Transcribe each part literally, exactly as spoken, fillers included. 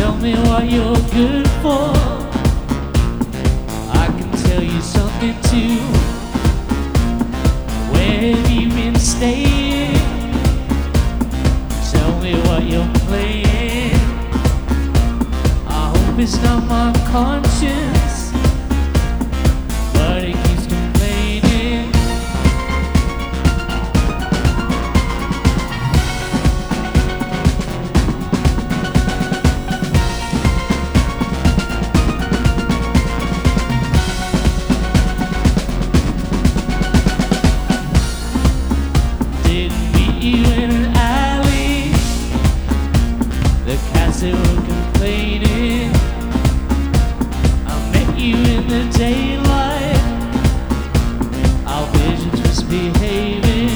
Tell me what you're good for. I can tell you something too. Where have you been staying? Tell me what you're playing. I hope it's not my conscience, but it keeps complaining. Didn't meet you in an alley. The cats they were complaining. I met you in the daylight. Our visions misbehaving.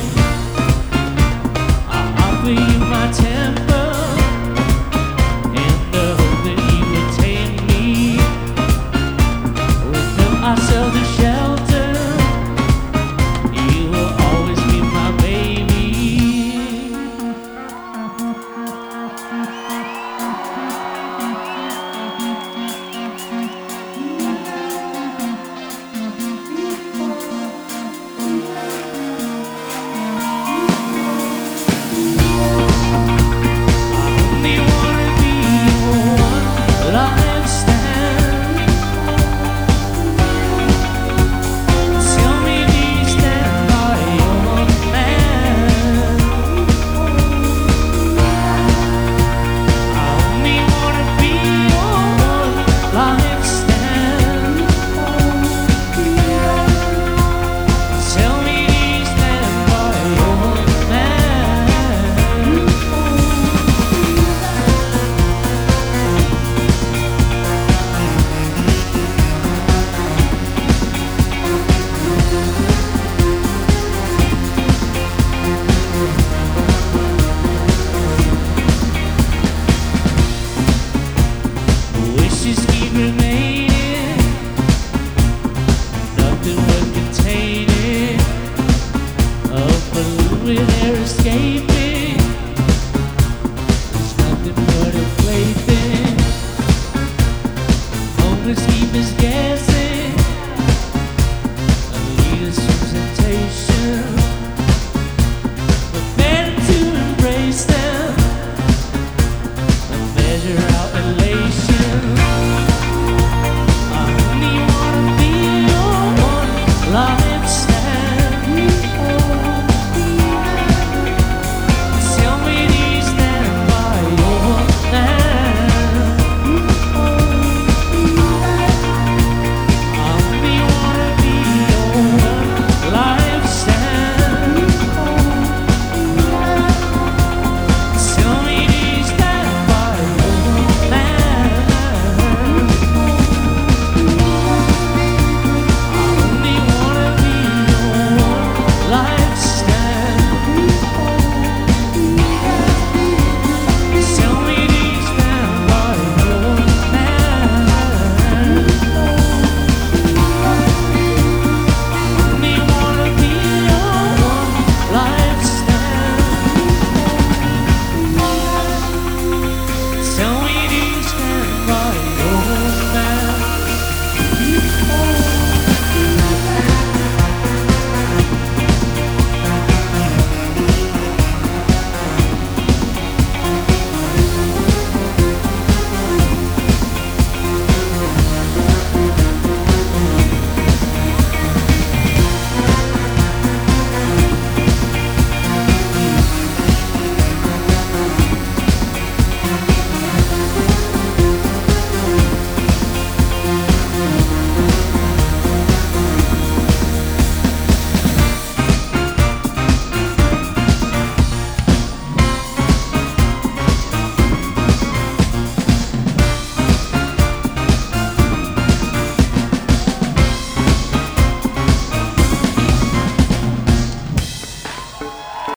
I offer you my temper in the hope that you would tame me. We built ourselves a shelter. You will always be my baby. Wishes keep remaining, nothing worth containing. A balloon with air escaping, there's nothing but a plaything. Moments keep us getting